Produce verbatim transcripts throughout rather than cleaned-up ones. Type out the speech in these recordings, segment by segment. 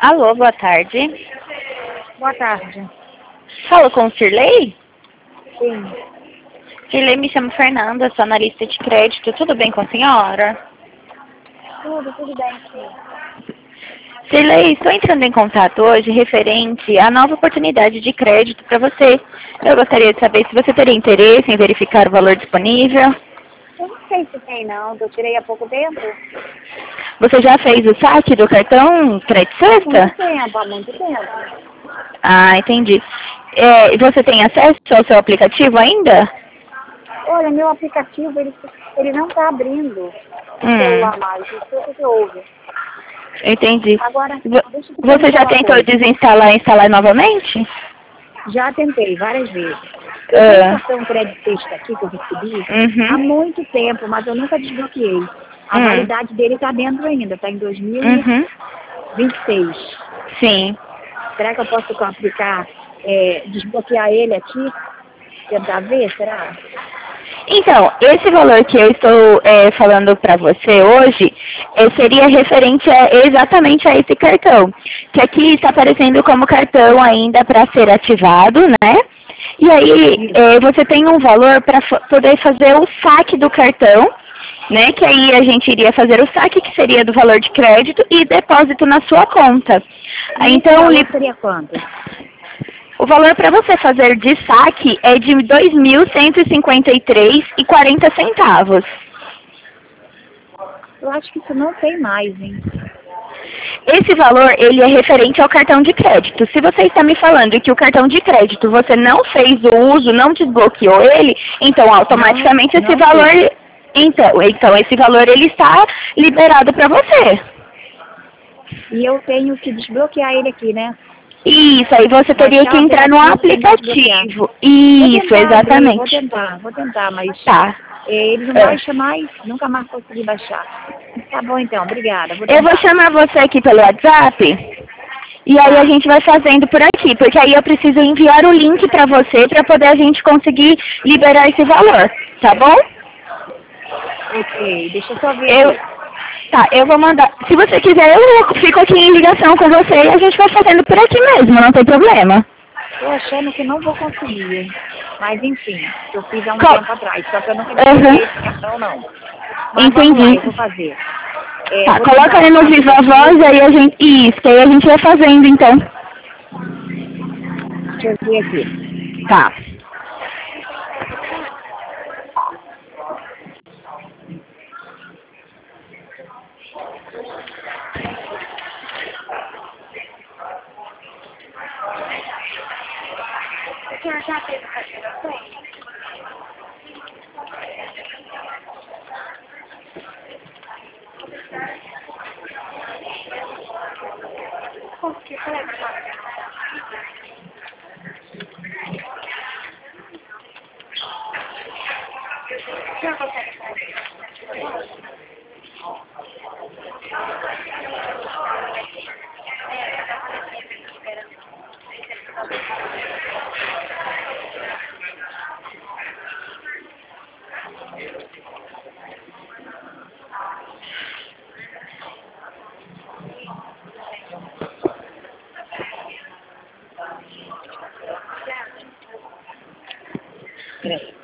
Alô, boa tarde. Boa tarde. Falo com o Sirley? Sim. Sirley, me chamo Fernanda, sou analista de crédito. Tudo bem com a senhora? Tudo, tudo bem, sim. Sirley, estou entrando em contato hoje referente à nova oportunidade de crédito para você. Eu gostaria de saber se você teria interesse em verificar o valor disponível. Eu não sei se tem, não. Eu tirei há pouco tempo. Você já fez o saque do cartão Crédito Há muito Sexta? tempo, há muito tempo. Ah, entendi. É, e você tem acesso ao seu aplicativo ainda? Olha, meu aplicativo, ele, ele não está abrindo o Hum, celular mais. Não sei o que que houve. entendi. Agora, Vo- deixa eu te Você perguntar já uma tentou coisa. desinstalar e instalar novamente? Já tentei várias vezes. Eu tenho um Ah, cartão crédito Sexta aqui que eu recebi há uhum, muito tempo, mas eu nunca desbloqueei. A hum, validade dele está dentro ainda, está em dois mil e uhum, vinte e seis. sim. Será que eu posso aplicar, é, desbloquear ele aqui? Tentar ver, será? Então, esse valor que eu estou é, falando para você hoje é, seria referente a, exatamente a esse cartão, que aqui está aparecendo como cartão ainda para ser ativado, né? E aí Isso. é, você tem um valor para poder fazer o saque do cartão, né? Que aí a gente iria fazer o saque, que seria do valor de crédito, e depósito na sua conta. Aí, E esse então, valor li- seria quanto? o valor para você fazer de saque é de dois mil cento e cinquenta e três reais e quarenta centavos. Eu acho que isso não tem mais, hein? Esse valor, ele é referente ao cartão de crédito. Se você está me falando que o cartão de crédito você não fez o uso, não desbloqueou ele, então Não, automaticamente esse não valor, fiz. então, então esse valor ele está liberado para você. E eu tenho que desbloquear ele aqui, né? Isso, aí você teria Baixar que o entrar no aplicativo e tentar desbloquear. aplicativo. Vou Isso, tentar abrir, vou exatamente. tentar, vou tentar, mas Tá. é, ele não É. baixa mais, nunca mais consegui baixar. Tá bom então, obrigada, vou Eu vou tentar. chamar você aqui pelo WhatsApp. E aí a Tá, gente vai fazendo por aqui, porque aí eu preciso enviar o link para você para poder a gente conseguir liberar esse valor, tá bom? ok, deixa eu só ver Eu, aqui. tá, eu vou mandar. Se você quiser, eu fico aqui em ligação com você e a gente vai fazendo por aqui mesmo, não tem problema. Tô achando que não vou conseguir, mas enfim, eu fiz há um Co- tempo atrás, só que eu nunca Aham. desbloqueei esse cartão não. Mas vamos lá, Entendi. eu vou fazer. É, eu Tá, vou coloca tentar aí no baixar o Viva Voz, aplicativo. aí a gente. Isso, que aí a gente vai fazendo então. Deixa eu ver aqui. Tá. Peraí.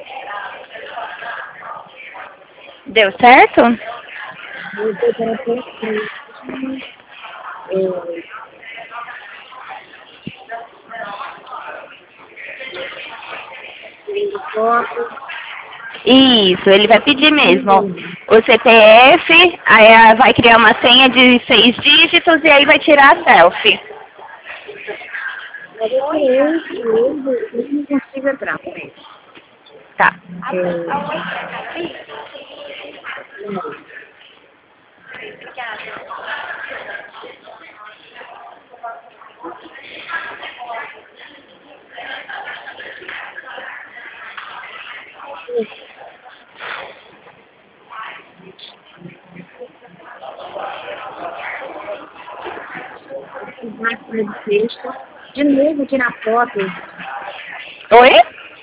Deu certo? Eu vou para você. É, foto. Isso, ele vai pedir mesmo o C P F, aí vai criar uma senha de seis dígitos e aí vai tirar a selfie. Mas eu criei, eu não consigo entrar. Tá. Máquina de texto. De novo, tirar foto. Oi?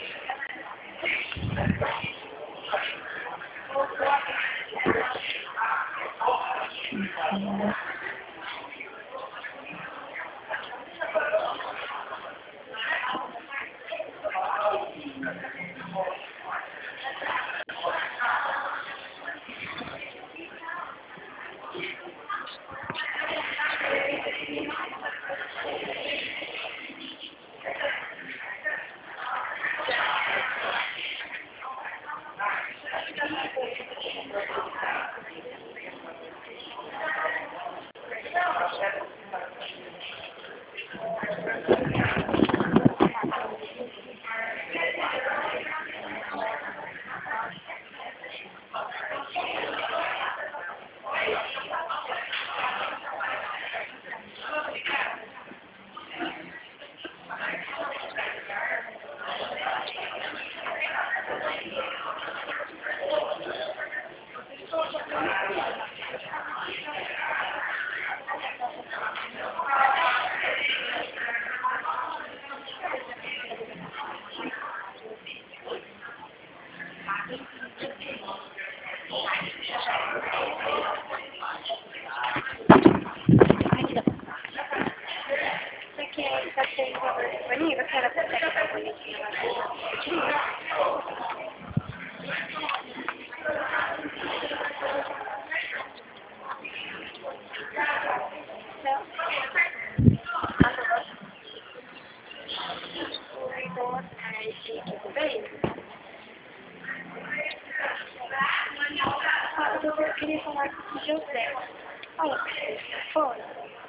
Eu queria falar com o José. Olha, fora.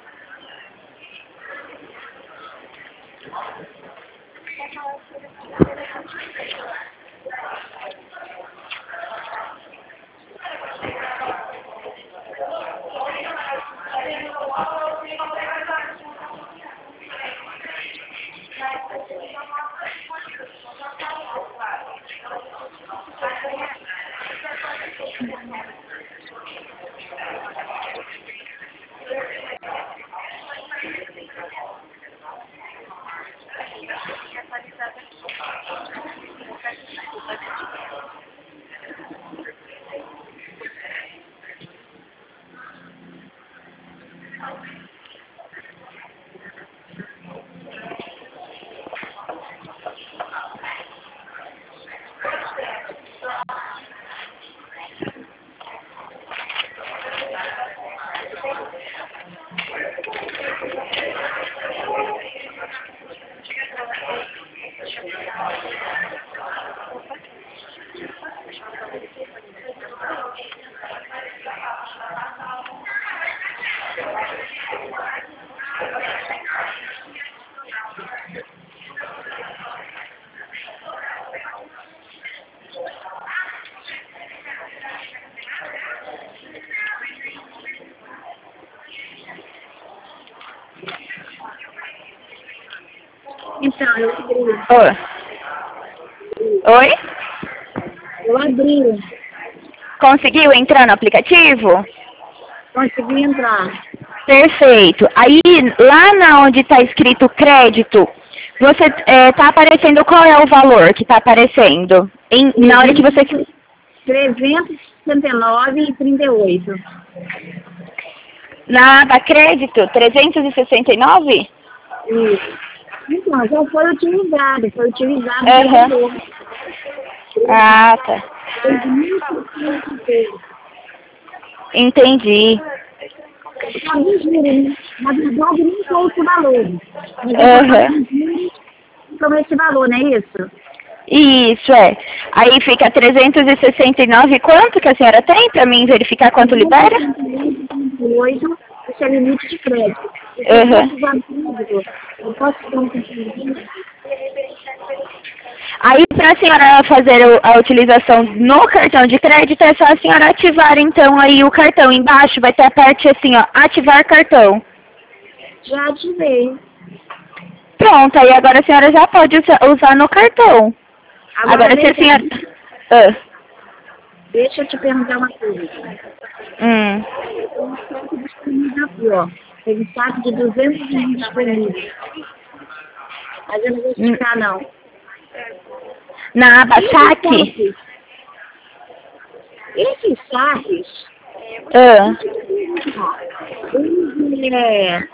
Então, eu abri. Oi? Oi? Eu abri. Conseguiu entrar no aplicativo? Consegui entrar. Perfeito. Aí, lá na onde está escrito crédito, você está aparecendo qual é o valor que está aparecendo? Em, na hora que você... trezentos e sessenta e nove reais e trinta e oito. Na aba crédito, trezentos e sessenta e nove? Isso. Então, já foi utilizado. Foi utilizado. Uhum. Ah, tá. dois mil seiscentos e seis. Entendi. Alguns juros, na verdade, nem foi esse valor. Mas Aham. alguns juros são esse valor, não é isso? Isso, é. Aí fica trezentos e sessenta e nove. Quanto que a senhora tem para mim verificar quanto libera? oito, esse é o limite de crédito. Aham. Eu posso ter um contribuinte? Aí, para a senhora fazer o- a utilização no cartão de crédito, é só a senhora ativar, então, aí o cartão. Embaixo vai ter a parte assim, ó, ativar cartão. Já ativei. Pronto, aí agora a senhora já pode usa- usar no cartão. Agora, se a vem cá, senhora... Ah, deixa eu te perguntar uma coisa. hum. Tem um saque disponível aqui, ó. Tem um saque de duzentos e vinte disponível. Mas eu não vou explicar, não. Na aba Esses saque... saques, esses saques, Ah, eles, é,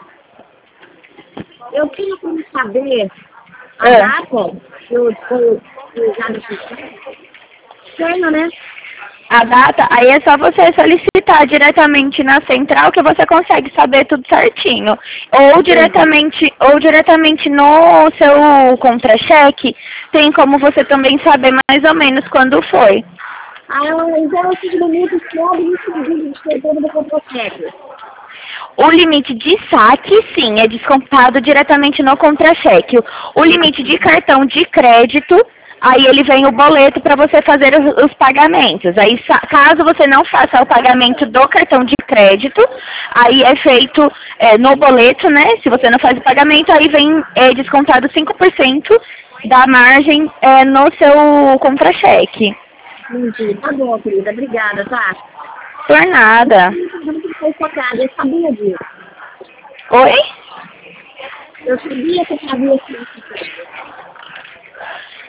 eu tenho como saber a Ah. data que eu foi usado esses saques? Tenho, né? a data, aí é só você solicitar diretamente na central que você consegue saber tudo certinho. Ou diretamente, ou diretamente no seu contra-cheque, tem como você também saber mais ou menos quando foi. Ah, então esses limites podem inclusive despendendo do contra-cheque. O limite de saque, sim, é descontado diretamente no contra-cheque. O limite de cartão de crédito, aí ele vem o boleto para você fazer os, os pagamentos. Aí, sa- caso você não faça o pagamento do cartão de crédito, aí é feito é, no boleto, né? Se você não faz o pagamento, aí vem é, descontado cinco por cento da margem é, no seu contra-cheque. Entendi. Tá bom, querida. Obrigada, tá? Por nada. Eu foi focada, eu sabia disso. Oi? Eu sabia que eu sabia que isso.